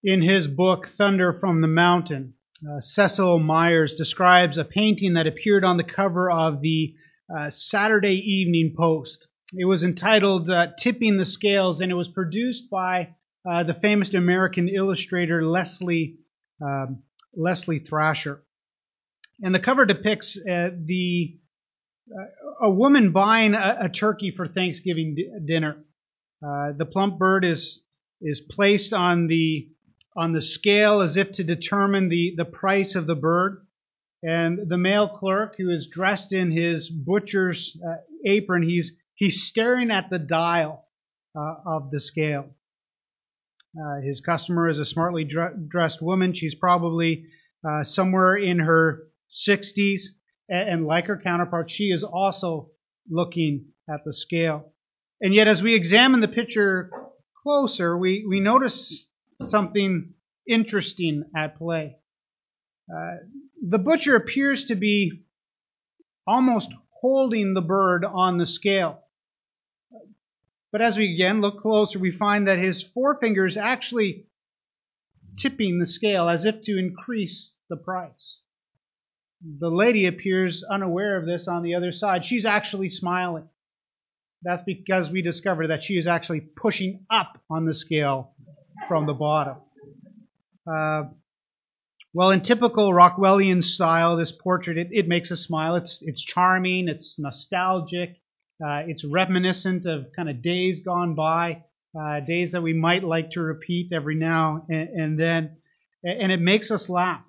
In his book, Thunder from the Mountain, Cecil Myers describes a painting that appeared on the cover of the Saturday Evening Post. It was entitled Tipping the Scales, and it was produced by the famous American illustrator Leslie Thrasher. And the cover depicts a woman buying a turkey for Thanksgiving dinner. The plump bird is placed on the scale as if to determine the price of the bird. And the male clerk, who is dressed in his butcher's apron, he's staring at the dial of the scale. His customer is a smartly dressed woman. She's probably somewhere in her 60s. And like her counterpart, she is also looking at the scale. And yet, as we examine the picture closer, we notice something interesting at play. The butcher appears to be almost holding the bird on the scale. But as we again look closer, we find that his forefinger is actually tipping the scale as if to increase the price. The lady appears unaware of this on the other side. She's actually smiling. That's because we discover that she is actually pushing up on the scale from the bottom. Well, in typical Rockwellian style, this portrait, it makes us smile. It's charming, it's nostalgic, it's reminiscent of kind of days gone by, days that we might like to repeat every now and then, and it makes us laugh.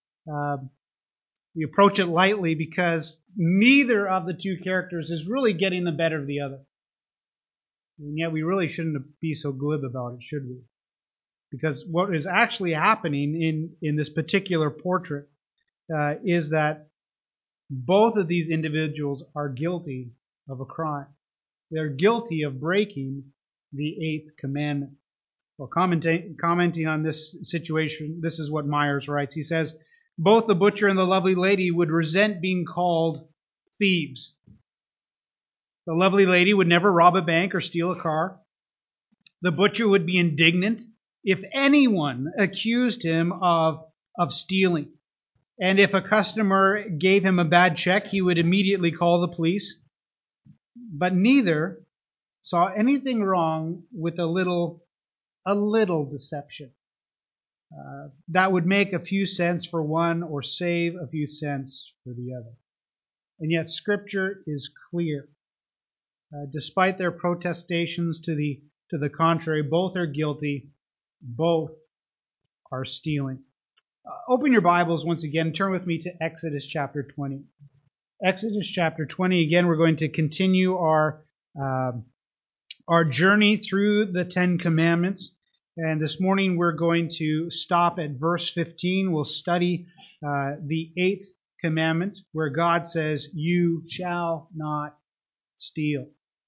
We approach it lightly because neither of the two characters is really getting the better of the other. And yet we really shouldn't be so glib about it, should we? Because what is actually happening in this particular portrait is that both of these individuals are guilty of a crime. They're guilty of breaking the 8th commandment. Well, commenting on this situation, this is what Myers writes. He says, both the butcher and the lovely lady would resent being called thieves. The lovely lady would never rob a bank or steal a car. The butcher would be indignant if anyone accused him of stealing. And if a customer gave him a bad check, he would immediately call the police. But neither saw anything wrong with a little deception. That would make a few cents for one or save a few cents for the other. And yet Scripture is clear. Despite their protestations to the contrary, both are guilty. Both are stealing. Open your Bibles once again. Turn with me to Exodus chapter 20. Exodus chapter 20. Again, we're going to continue our journey through the Ten Commandments. And this morning we're going to stop at verse 15. We'll study the 8th commandment where God says, "You shall not steal."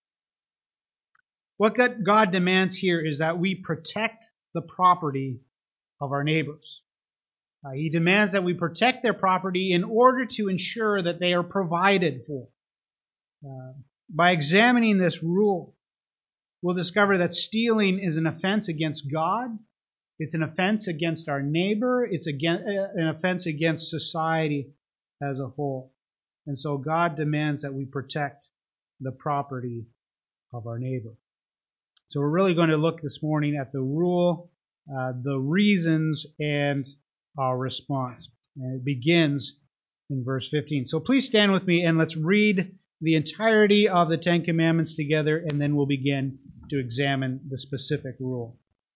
What God demands here is that we protect the property of our neighbors. He demands that we protect their property in order to ensure that they are provided for. By examining this rule, we'll discover that stealing is an offense against God. It's an offense against our neighbor. It's an offense against society as a whole. And so God demands that we protect the property of our neighbor. So we're really going to look this morning at the rule, the reasons, and our response. And it begins in verse 15. So please stand with me and let's read the entirety of the Ten Commandments together, and then we'll begin to examine the specific rule.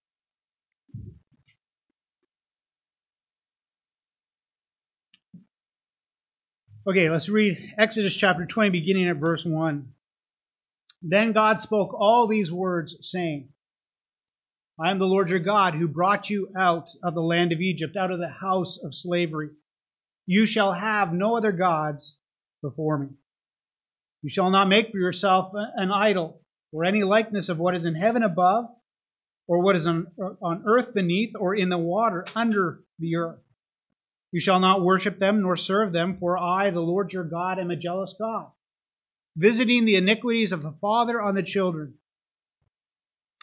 Okay, let's read Exodus chapter 20, beginning at verse 1. Then God spoke all these words, saying, I am the Lord your God, who brought you out of the land of Egypt, out of the house of slavery. You shall have no other gods before me. You shall not make for yourself an idol, or any likeness of what is in heaven above, or what is on earth beneath, or in the water under the earth. You shall not worship them, nor serve them, for I, the Lord your God, am a jealous God, visiting the iniquities of the father on the children,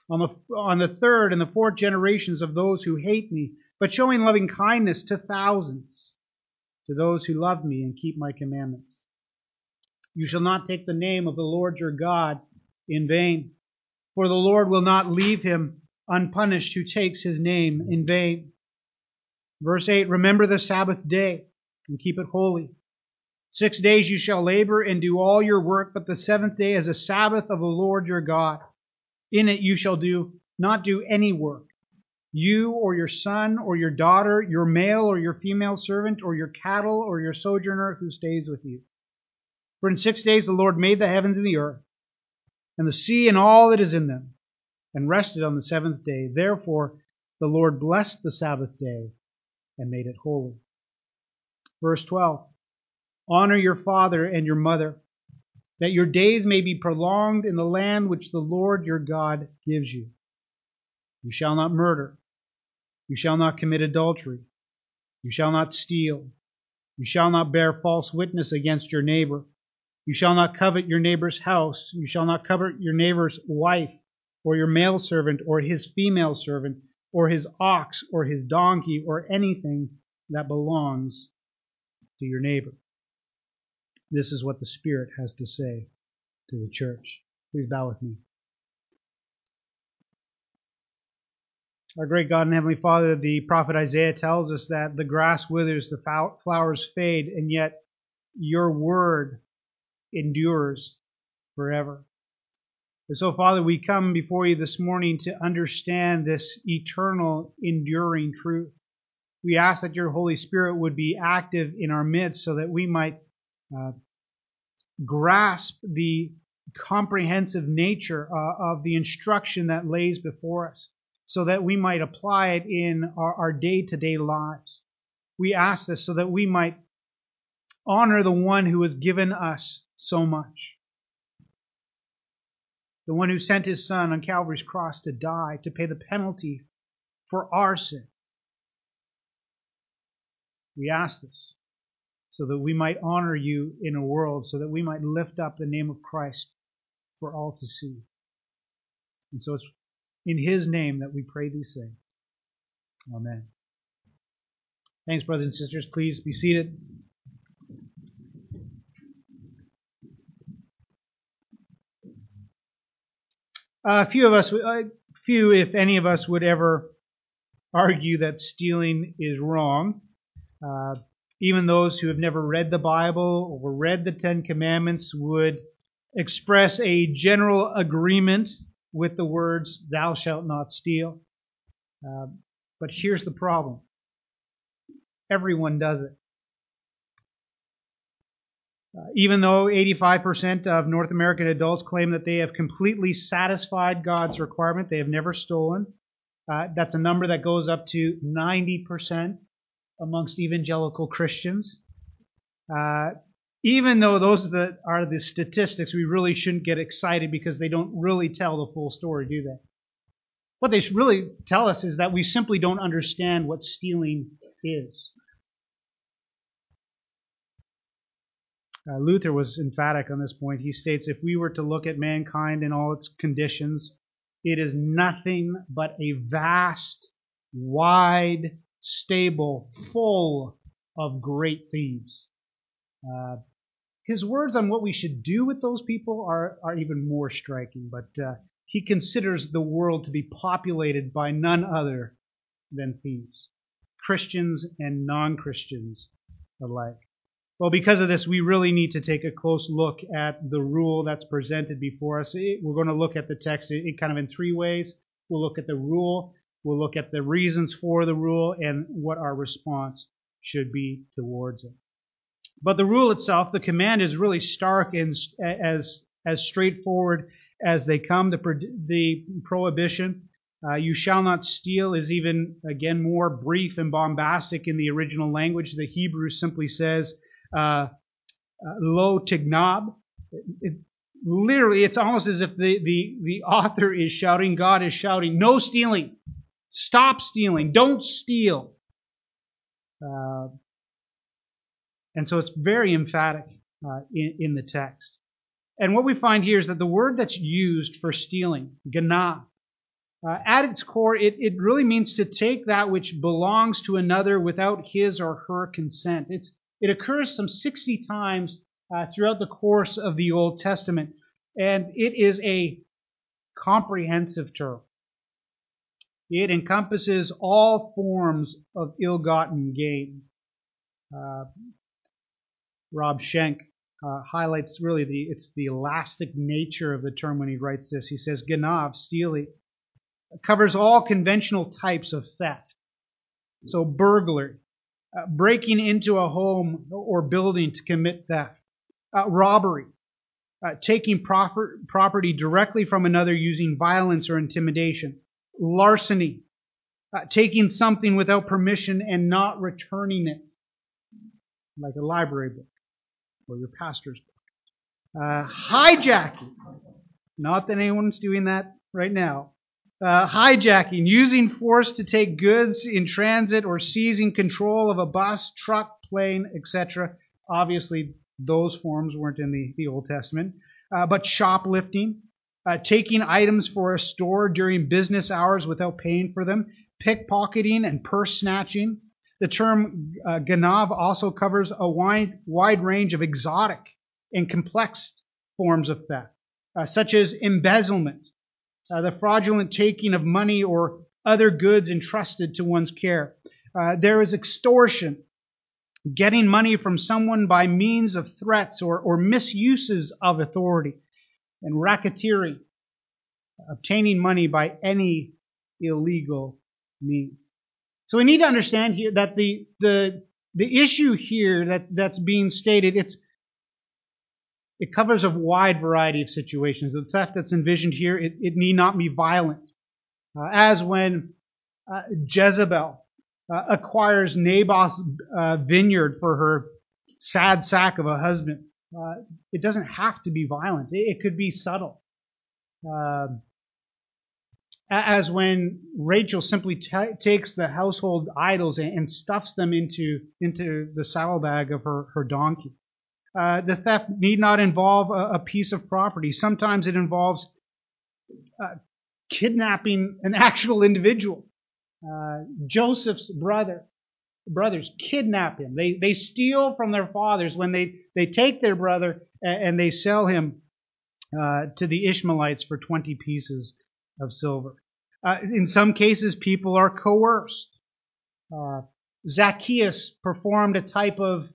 on the third and the fourth generations of those who hate me, but showing loving kindness to thousands, to those who love me and keep my commandments. You shall not take the name of the Lord your God in vain, for the Lord will not leave him unpunished who takes his name in vain. Verse 8, remember the Sabbath day and keep it holy. 6 days you shall labor and do all your work, but the seventh day is a Sabbath of the Lord your God. In it you shall not do any work, you or your son or your daughter, your male or your female servant, or your cattle or your sojourner who stays with you. For in 6 days the Lord made the heavens and the earth, and the sea and all that is in them, and rested on the seventh day. Therefore the Lord blessed the Sabbath day and made it holy. Verse 12, honor your father and your mother, that your days may be prolonged in the land which the Lord your God gives you. You shall not murder. You shall not commit adultery. You shall not steal. You shall not bear false witness against your neighbor. You shall not covet your neighbor's house. You shall not covet your neighbor's wife, or your male servant, or his female servant, or his ox, or his donkey, or anything that belongs to your neighbor. This is what the Spirit has to say to the church. Please bow with me. Our great God and Heavenly Father, the prophet Isaiah tells us that the grass withers, the flowers fade, and yet your word endures forever. And so, Father, we come before you this morning to understand this eternal, enduring truth. We ask that your Holy Spirit would be active in our midst so that we might grasp the comprehensive nature of the instruction that lays before us, so that we might apply it in our day-to-day lives. We ask this so that we might honor the one who has given us so much, the one who sent his Son on Calvary's cross to die, to pay the penalty for our sin. We ask this so that we might honor you in a world, so that we might lift up the name of Christ for all to see. And so it's in his name that we pray these things. Amen. Thanks, brothers and sisters. Please be seated. Few, if any of us, would ever argue that stealing is wrong. Even those who have never read the Bible or read the Ten Commandments would express a general agreement with the words, thou shalt not steal. But here's the problem. Everyone does it. Even though 85% of North American adults claim that they have completely satisfied God's requirement, they have never stolen. That's a number that goes up to 90% amongst evangelical Christians. Even though those that are the statistics, we really shouldn't get excited because they don't really tell the full story, do they? What they really tell us is that we simply don't understand what stealing is. Luther was emphatic on this point. He states, if we were to look at mankind in all its conditions, it is nothing but a vast, wide stable full of great thieves. His words on what we should do with those people are even more striking, but he considers the world to be populated by none other than thieves, Christians and non-Christians alike. Well, because of this, we really need to take a close look at the rule that's presented before us. We're going to look at the text kind of in three ways. We'll look at the rule, we'll look at the reasons for the rule, and what our response should be towards it. But the rule itself, the command, is really stark and as straightforward as they come. The prohibition, you shall not steal, is even, again, more brief and bombastic in the original language. The Hebrew simply says, lo tignab. Literally, it's almost as if the author is shouting, God is shouting, no stealing. Stop stealing. Don't steal. And so it's very emphatic in the text. And what we find here is that the word that's used for stealing, ganah, At its core, it really means to take that which belongs to another without his or her consent. It occurs some 60 times throughout the course of the Old Testament, and it is a comprehensive term. It encompasses all forms of ill-gotten gain. Rob Schenck highlights really it's the elastic nature of the term when he writes this. He says, Ganav, stealing, covers all conventional types of theft. So burglary, breaking into a home or building to commit theft, robbery, taking property directly from another using violence or intimidation, larceny, taking something without permission and not returning it, like a library book or your pastor's book. Hijacking, not that anyone's doing that right now. Hijacking, using force to take goods in transit or seizing control of a bus, truck, plane, etc. Obviously, those forms weren't in the Old Testament. But shoplifting, taking items for a store during business hours without paying for them, pickpocketing and purse snatching. The term ganav also covers a wide range of exotic and complex forms of theft, such as embezzlement, the fraudulent taking of money or other goods entrusted to one's care. There is extortion, getting money from someone by means of threats or misuses of authority, and racketeering, obtaining money by any illegal means. So we need to understand here that the issue here that's being stated, it covers a wide variety of situations. The theft that's envisioned here, it need not be violent. As when Jezebel acquires Naboth's vineyard for her sad sack of a husband. It doesn't have to be violent. It could be subtle. As when Rachel simply takes the household idols and stuffs them into the saddlebag of her donkey. The theft need not involve a piece of property. Sometimes it involves kidnapping an actual individual. Joseph's brothers kidnap him. They steal from their fathers when they take their brother and they sell him to the Ishmaelites for 20 pieces of silver. In some cases, people are coerced. Zacchaeus performed a type of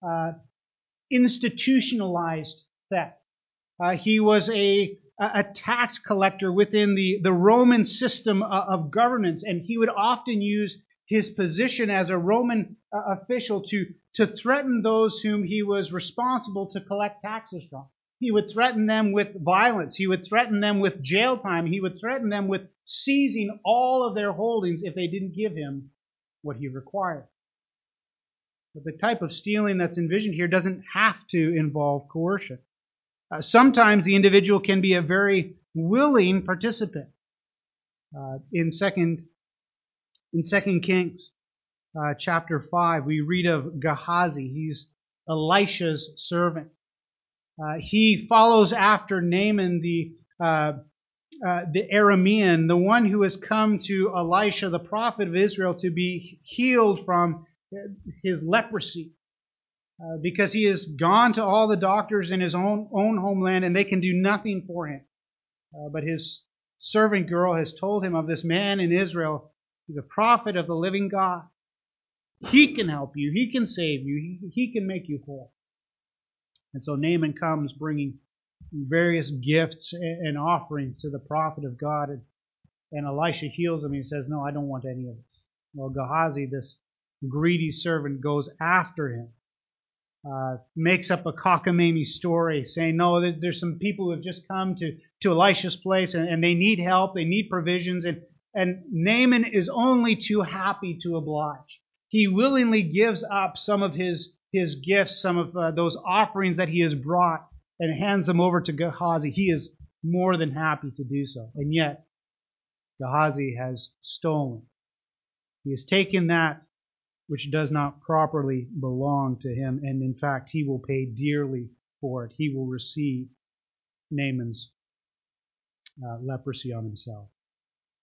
institutionalized theft. He was a tax collector within the Roman system of governance, and he would often use his position as a Roman official to threaten those whom he was responsible to collect taxes from. He would threaten them with violence. He would threaten them with jail time. He would threaten them with seizing all of their holdings if they didn't give him what he required. But the type of stealing that's envisioned here doesn't have to involve coercion. Sometimes the individual can be a very willing participant. In 2 Kings chapter 5, we read of Gehazi. He's Elisha's servant. He follows after Naaman the Aramean, the one who has come to Elisha, the prophet of Israel, to be healed from his leprosy. Because he has gone to all the doctors in his own homeland and they can do nothing for him. But his servant girl has told him of this man in Israel, the prophet of the living God. He can help you. He can save you. He can make you whole. And so Naaman comes bringing various gifts and offerings to the prophet of God. And Elisha heals him. He says, no, I don't want any of this. Well, Gehazi, this greedy servant, goes after him. Makes up a cockamamie story saying, no, there's some people who have just come to Elisha's place and they need help, they need provisions, and Naaman is only too happy to oblige. He willingly gives up some of his gifts, some of those offerings that he has brought, and hands them over to Gehazi. He is more than happy to do so. And yet, Gehazi has stolen. He has taken that which does not properly belong to him, and in fact, he will pay dearly for it. He will receive Naaman's leprosy on himself.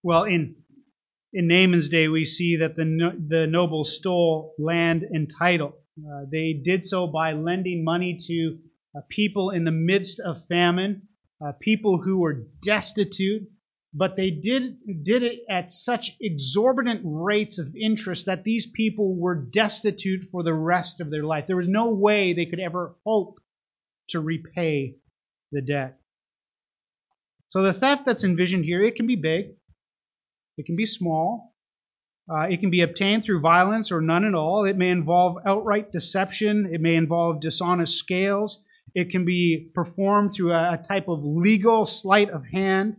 Well, in Naaman's day, we see that the nobles stole land and title. They did so by lending money to people in the midst of famine, people who were destitute, but they did it at such exorbitant rates of interest that these people were destitute for the rest of their life. There was no way they could ever hope to repay the debt. So the theft that's envisioned here, it can be big, it can be small, it can be obtained through violence or none at all. It may involve outright deception, it may involve dishonest scales, it can be performed through a type of legal sleight of hand.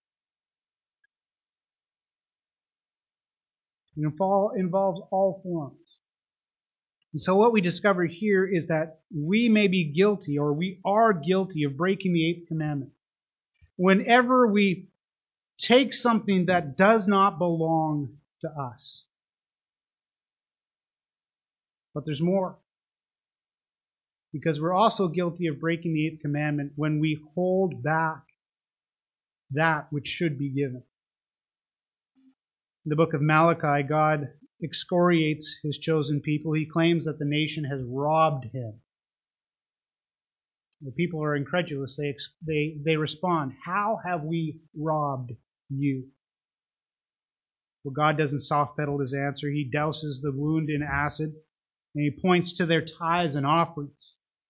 It involves all forms. And so what we discover here is that we may be guilty, or we are guilty of breaking the eighth commandment. Whenever we take something that does not belong to us. But there's more. Because we're also guilty of breaking the eighth commandment when we hold back that which should be given. In the book of Malachi, God excoriates his chosen people. He claims that the nation has robbed him. The people are incredulous. They respond, "How have we robbed you?" Well, God doesn't soft pedal his answer. He douses the wound in acid, and he points to their tithes and offerings.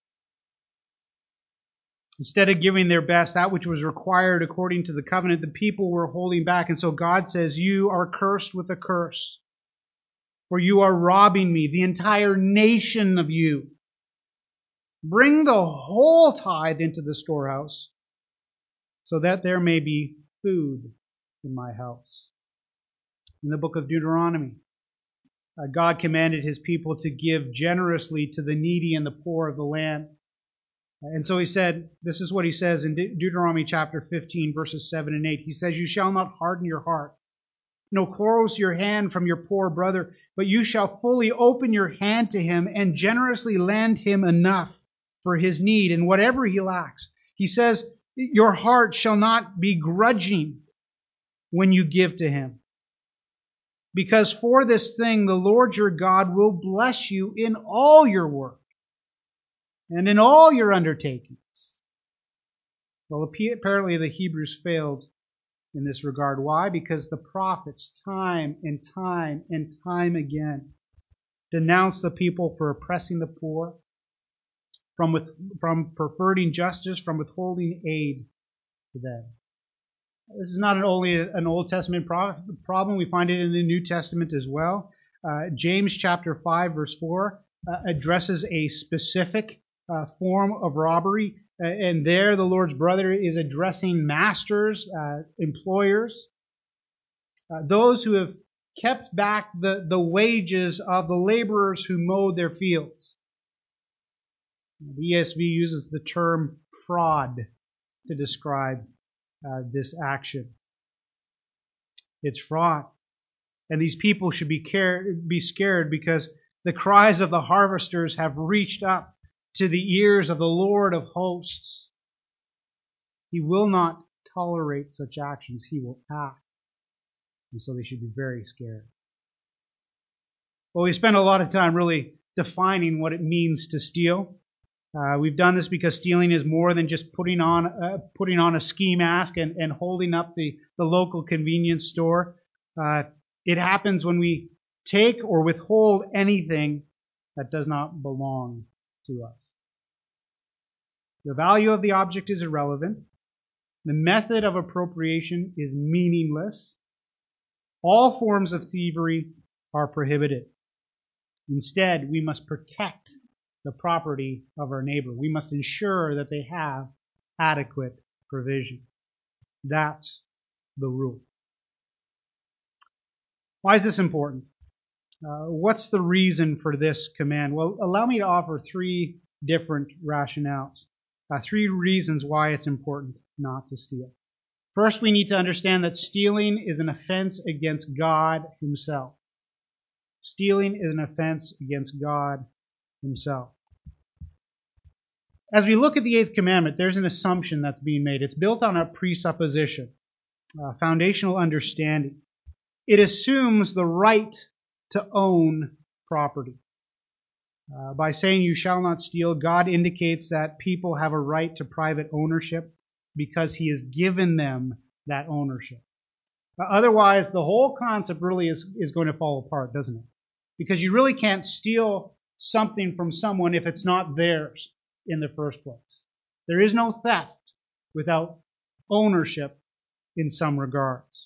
Instead of giving their best, that which was required according to the covenant, the people were holding back. And so God says, "You are cursed with a curse, for you are robbing me, the entire nation of you. Bring the whole tithe into the storehouse, so that there may be food in my house." In the book of Deuteronomy, God commanded his people to give generously to the needy and the poor of the land. And so he said, this is what he says in Deuteronomy chapter 15, verses 7 and 8. He says, "You shall not harden your heart, nor close your hand from your poor brother, but you shall fully open your hand to him and generously lend him enough for his need and whatever he lacks." He says, your heart shall not be grudging when you give to him. Because for this thing the Lord your God will bless you in all your work and in all your undertakings. Well, apparently the Hebrews failed in this regard. Why? Because the prophets, time and time and time again, denounced the people for oppressing the poor, from perverting justice, from withholding aid to them. This is not only an Old Testament problem. We find it in the New Testament as well. James chapter 5, verse 4 addresses a specific form of robbery. And there the Lord's brother is addressing masters, employers, those who have kept back the wages of the laborers who mowed their fields. The ESV uses the term fraud to describe this action. It's fraud. And these people should be scared because the cries of the harvesters have reached up to the ears of the Lord of hosts. He will not tolerate such actions. He will act. And so they should be very scared. Well, we spent a lot of time really defining what it means to steal. We've done this because stealing is more than just putting on a ski mask and holding up the local convenience store. It happens when we take or withhold anything that does not belong to us. The value of the object is irrelevant. The method of appropriation is meaningless. All forms of thievery are prohibited. Instead, we must protect the property of our neighbor. We must ensure that they have adequate provision. That's the rule. Why is this important? What's the reason for this command? Well, allow me to offer three different rationales. Three reasons why it's important not to steal. First, we need to understand that stealing is an offense against God himself. Stealing is an offense against God himself. As we look at the eighth commandment, there's an assumption that's being made. It's built on a presupposition. foundational understanding. It assumes the right to own property. By saying you shall not steal, God indicates that people have a right to private ownership because He has given them that ownership. Otherwise, the whole concept really is going to fall apart, doesn't it? Because you really can't steal something from someone if it's not theirs in the first place. There is no theft without ownership in some regards.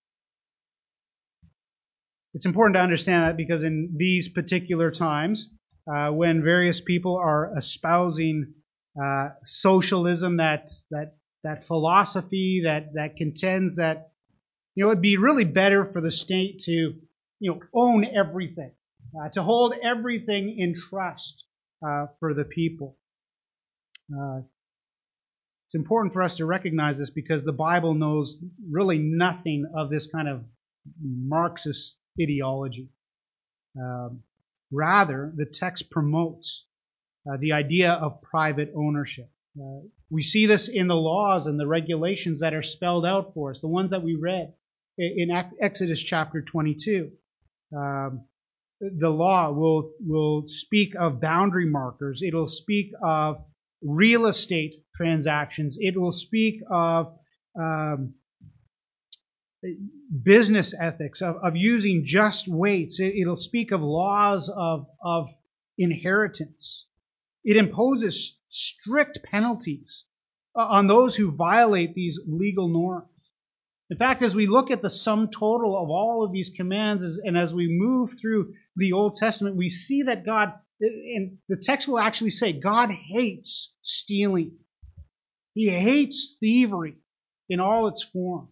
It's important to understand that because in these particular times, when various people are espousing socialism, that philosophy that contends that it'd be really better for the state to own everything, to hold everything in trust for the people. It's important for us to recognize this because the Bible knows really nothing of this kind of Marxist ideology. Rather, the text promotes the idea of private ownership. We see this in the laws and the regulations that are spelled out for us, the ones that we read in Exodus chapter 22. The law will speak of boundary markers. It'll speak of real estate transactions. It will speak of business ethics, of using just weights. It'll speak of laws of inheritance. It imposes strict penalties on those who violate these legal norms. In fact, as we look at the sum total of all of these commands, and as we move through the Old Testament, we see that God, and the text will actually say, God hates stealing. He hates thievery in all its forms.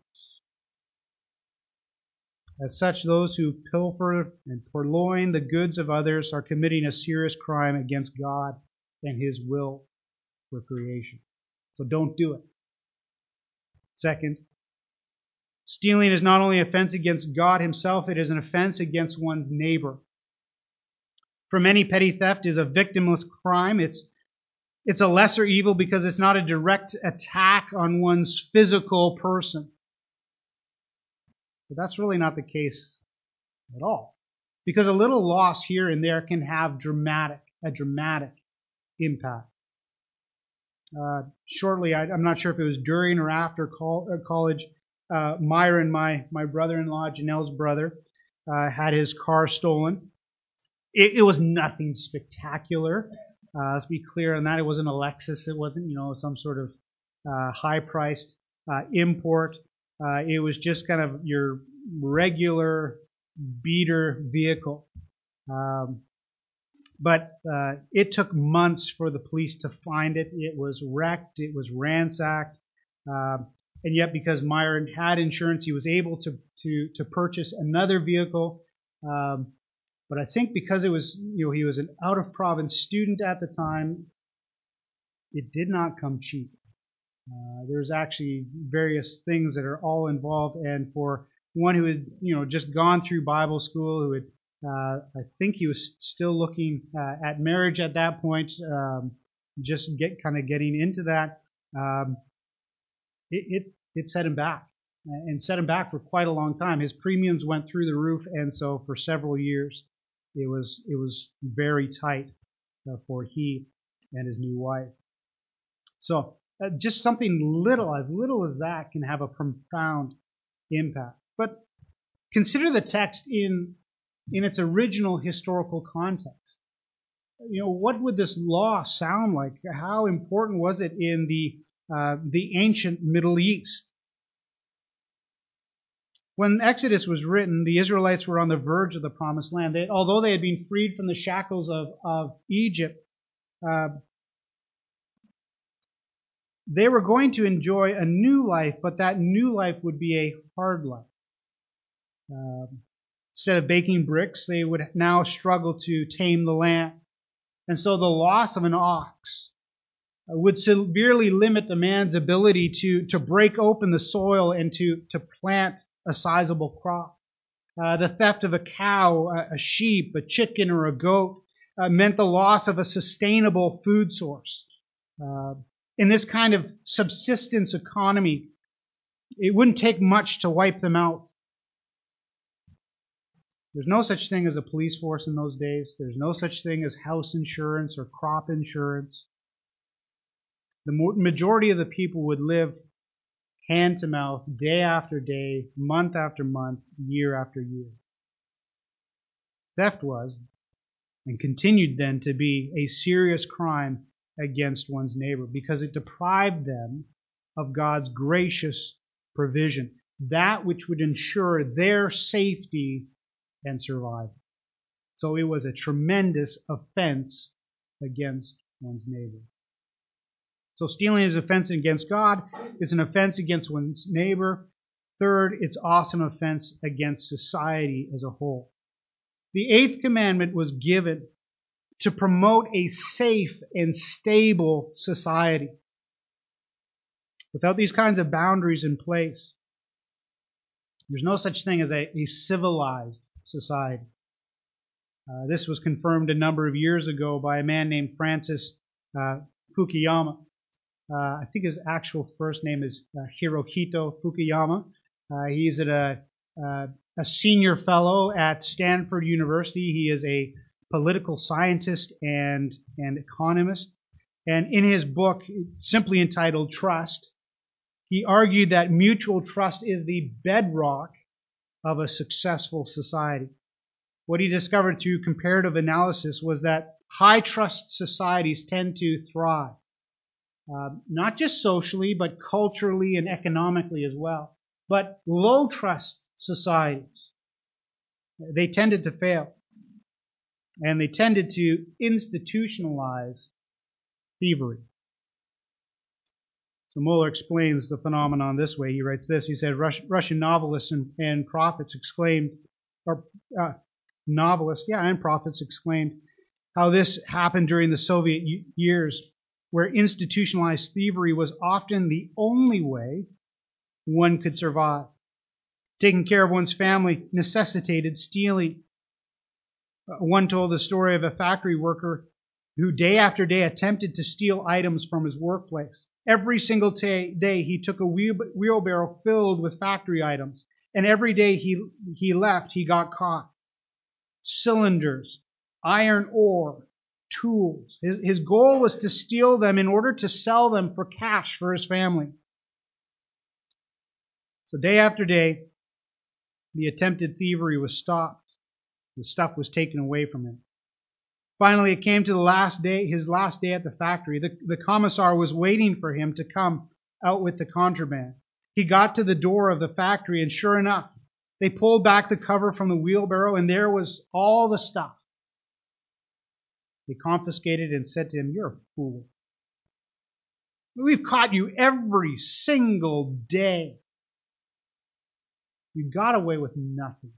As such, those who pilfer and purloin the goods of others are committing a serious crime against God and His will for creation. So don't do it. Second, stealing is not only an offense against God Himself, it is an offense against one's neighbor. For many, petty theft is a victimless crime. It's a lesser evil because it's not a direct attack on one's physical person. But that's really not the case at all. Because a little loss here and there can have a dramatic impact. Shortly, I'm not sure if it was during or after college, Myron, my brother-in-law, Janelle's brother, had his car stolen. It was nothing spectacular. Let's be clear on that. It wasn't a Lexus. It wasn't, some sort of high-priced import. It was just kind of your regular beater vehicle. But it took months for the police to find it. It was wrecked. It was ransacked. And yet, because Myron had insurance, he was able to purchase another vehicle. But I think because it was, he was an out-of-province student at the time, it did not come cheap. There's actually various things that are all involved, and for one who had, just gone through Bible school, who had, I think he was still looking at marriage at that point, just getting into that, it set him back, and set him back for quite a long time. His premiums went through the roof, and so for several years, it was very tight for he and his new wife. So just something as little as that can have a profound impact. But consider the text in its original historical context. What would this law sound like? How important was it in the ancient Middle East? When Exodus was written, the Israelites were on the verge of the Promised Land. Although they had been freed from the shackles of Egypt, they were going to enjoy a new life, but that new life would be a hard life. Instead of baking bricks, they would now struggle to tame the land. And so the loss of an ox would severely limit a man's ability to break open the soil and to plant a sizable crop. The theft of a cow, a sheep, a chicken, or a goat meant the loss of a sustainable food source. In this kind of subsistence economy, It wouldn't take much to wipe them out. There's no such thing as a police force in those days. There's no such thing as house insurance or crop insurance. The majority of the people would live hand to mouth, day after day, month after month, year after year. Theft was, and continued then to be, a serious crime against one's neighbor because it deprived them of God's gracious provision, that which would ensure their safety and survival. So it was a tremendous offense against one's neighbor. So stealing is an offense against God. It's an offense against one's neighbor. Third, it's also an offense against society as a whole. The eighth commandment was given to promote a safe and stable society. Without these kinds of boundaries in place, there's no such thing as a civilized society. This was confirmed a number of years ago by a man named Francis Fukuyama. I think his actual first name is Hirohito Fukuyama. He's a senior fellow at Stanford University. He is a political scientist and economist. And in his book, simply entitled Trust, he argued that mutual trust is the bedrock of a successful society. What he discovered through comparative analysis was that high trust societies tend to thrive. Not just socially, but culturally and economically as well. But low trust societies, they tended to fail. And they tended to institutionalize thievery. So Muller explains the phenomenon this way. He writes this. He said, Russian novelists and prophets exclaimed, prophets exclaimed how this happened during the Soviet years, where institutionalized thievery was often the only way one could survive. Taking care of one's family necessitated stealing. One told the story of a factory worker who day after day attempted to steal items from his workplace. Every single day he took a wheelbarrow filled with factory items, and every day he left, he got caught. Cylinders, iron ore, tools. His goal was to steal them in order to sell them for cash for his family. So day after day, the attempted thievery was stopped. The stuff was taken away from him. Finally, it came to his last day at the factory. The commissar was waiting for him to come out with the contraband. He got to the door of the factory, and sure enough, they pulled back the cover from the wheelbarrow, and there was all the stuff. They confiscated and said to him, "You're a fool. We've caught you every single day. You got away with nothing."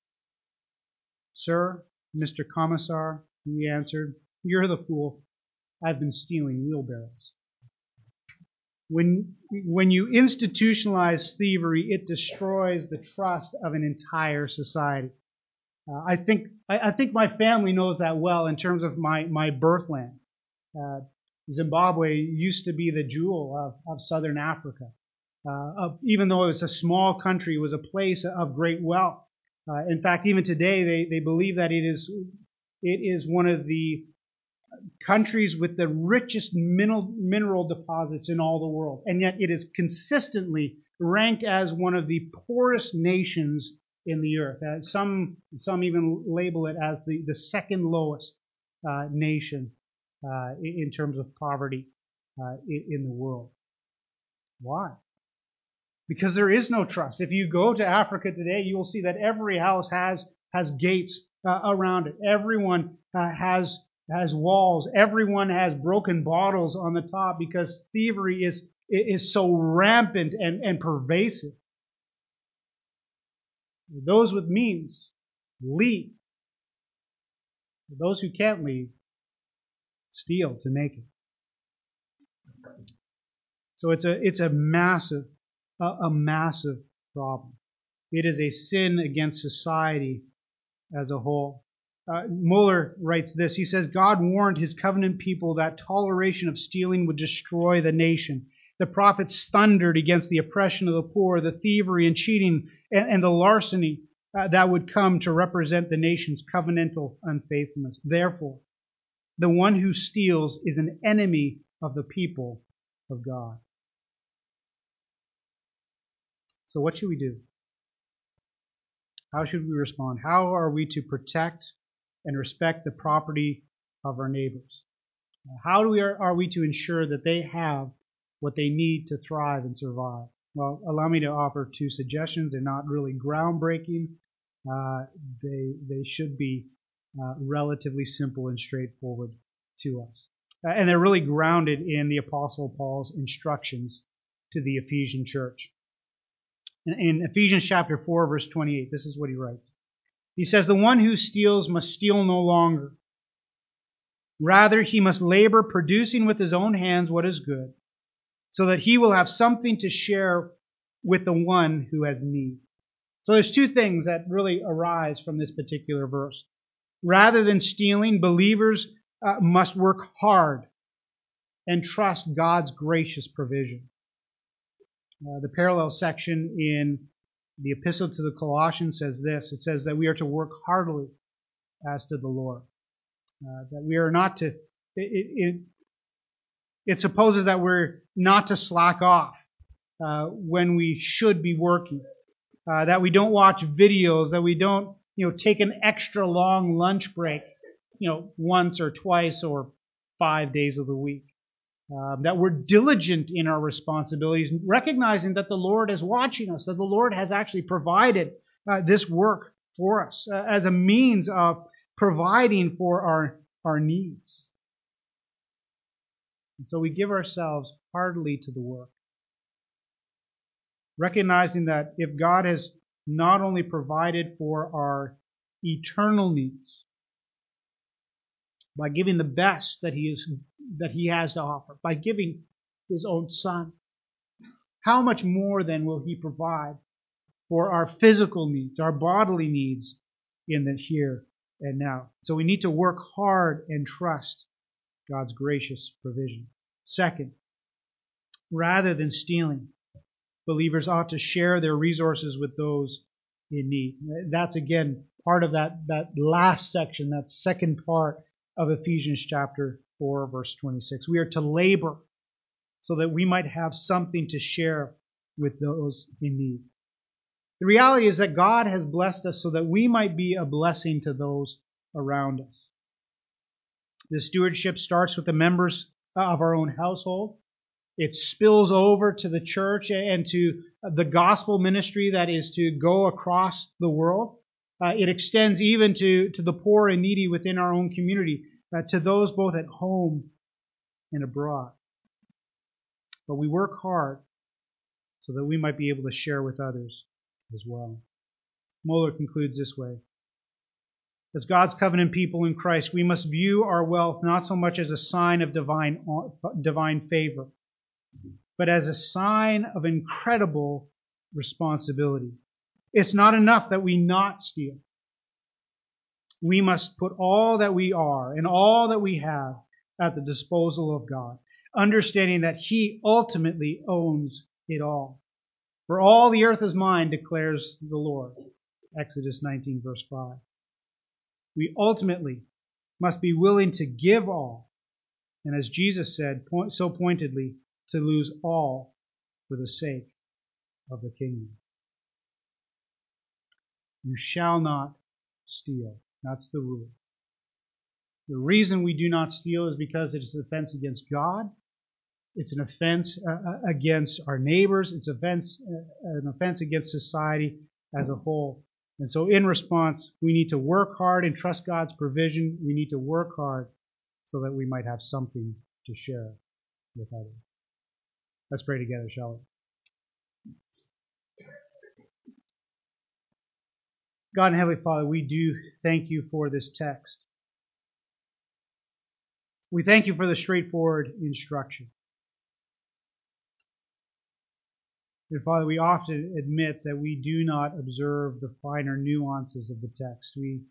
"Sir, Mr. Commissar," he answered, "you're the fool. I've been stealing wheelbarrows." When you institutionalize thievery, it destroys the trust of an entire society. I think my family knows that well in terms of my birthland. Zimbabwe used to be the jewel of southern Africa. Even though it was a small country, it was a place of great wealth. In fact, even today, they believe that it is one of the countries with the richest mineral deposits in all the world. And yet it is consistently ranked as one of the poorest nations in the earth. Some even label it as the second lowest nation in terms of poverty in the world. Why? Because there is no trust. If you go to Africa today, you will see that every house has gates around it. Everyone has walls. Everyone has broken bottles on the top because thievery is so rampant and pervasive. Those with means leave. Those who can't leave steal to make it. So it's a massive problem. It is a sin against society as a whole. Muller writes this. He says, God warned his covenant people that toleration of stealing would destroy the nation. The prophets thundered against the oppression of the poor, the thievery and cheating and the larceny that would come to represent the nation's covenantal unfaithfulness. Therefore, the one who steals is an enemy of the people of God. So what should we do? How should we respond? How are we to protect and respect the property of our neighbors? How are we to ensure that they have what they need to thrive and survive? Well, allow me to offer two suggestions. They're not really groundbreaking. They should be relatively simple and straightforward to us. And they're really grounded in the Apostle Paul's instructions to the Ephesian church. In Ephesians chapter 4, verse 28, this is what he writes. He says, "The one who steals must steal no longer. Rather, he must labor, producing with his own hands what is good, so that he will have something to share with the one who has need." So there's two things that really arise from this particular verse. Rather than stealing, believers must work hard and trust God's gracious provision. The parallel section in the Epistle to the Colossians says this. It says that we are to work heartily as to the Lord. That we are not to... It supposes that we're not to slack off when we should be working. That we don't watch videos, that we don't, take an extra long lunch break, once or twice or 5 days of the week. That we're diligent in our responsibilities, recognizing that the Lord is watching us, that the Lord has actually provided this work for us as a means of providing for our needs. And so we give ourselves heartily to the work, recognizing that if God has not only provided for our eternal needs by giving the best that He has to offer, by giving His own Son, how much more then will He provide for our physical needs, our bodily needs in the here and now? So we need to work hard and trust God's gracious provision. Second, rather than stealing, believers ought to share their resources with those in need. That's again part of that last section, that second part of Ephesians chapter 4, verse 26. We are to labor so that we might have something to share with those in need. The reality is that God has blessed us so that we might be a blessing to those around us. This stewardship starts with the members of our own household. It spills over to the church and to the gospel ministry that is to go across the world. It extends even to the poor and needy within our own community, to those both at home and abroad. But we work hard so that we might be able to share with others as well. Moeller concludes this way. As God's covenant people in Christ, we must view our wealth not so much as a sign of divine favor, but as a sign of incredible responsibility. It's not enough that we not steal. We must put all that we are and all that we have at the disposal of God, understanding that He ultimately owns it all. For all the earth is mine, declares the Lord. Exodus 19, verse 5. We ultimately must be willing to give all, and as Jesus said so pointedly, to lose all for the sake of the kingdom. You shall not steal. That's the rule. The reason we do not steal is because it is an offense against God. It's an offense against our neighbors. It's an offense against society as a whole. And so in response, we need to work hard and trust God's provision. We need to work hard so that we might have something to share with others. Let's pray together, shall we? God and Heavenly Father, we do thank You for this text. We thank You for the straightforward instruction. And Father, we often admit that we do not observe the finer nuances of the text. We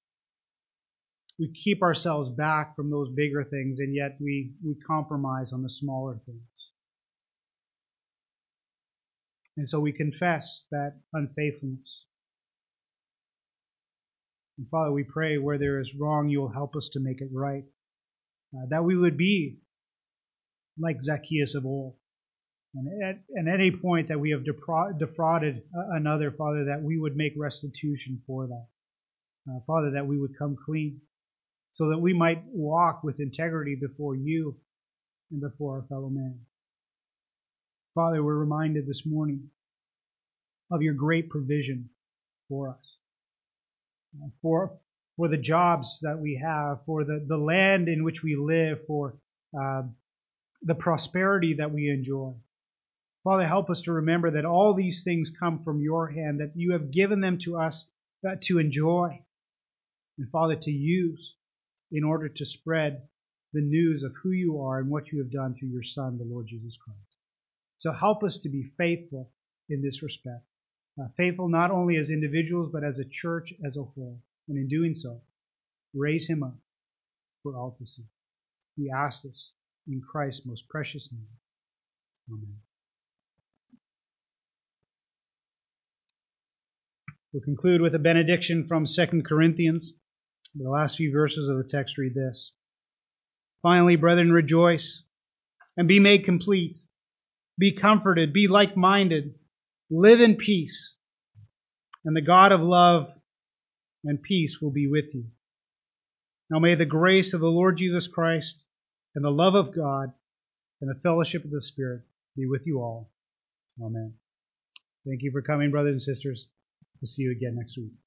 keep ourselves back from those bigger things, and yet we compromise on the smaller things. And so we confess that unfaithfulness. And Father, we pray where there is wrong, you will help us to make it right. That we would be like Zacchaeus of old. And at any point that we have defrauded another, Father, that we would make restitution for that. Father, that we would come clean so that we might walk with integrity before you and before our fellow man. Father, we're reminded this morning of your great provision for us, for the jobs that we have, for the land in which we live, for the prosperity that we enjoy. Father, help us to remember that all these things come from your hand, that you have given them to us to enjoy, and Father, to use in order to spread the news of who you are and what you have done through your Son, the Lord Jesus Christ. So help us to be faithful in this respect. Faithful not only as individuals, but as a church as a whole. And in doing so, raise him up for all to see. We ask this in Christ's most precious name. Amen. We'll conclude with a benediction from 2 Corinthians. The last few verses of the text read this. Finally, brethren, rejoice and be made complete. Be comforted, be like-minded, live in peace, and the God of love and peace will be with you. Now may the grace of the Lord Jesus Christ and the love of God and the fellowship of the Spirit be with you all. Amen. Thank you for coming, brothers and sisters. We'll see you again next week.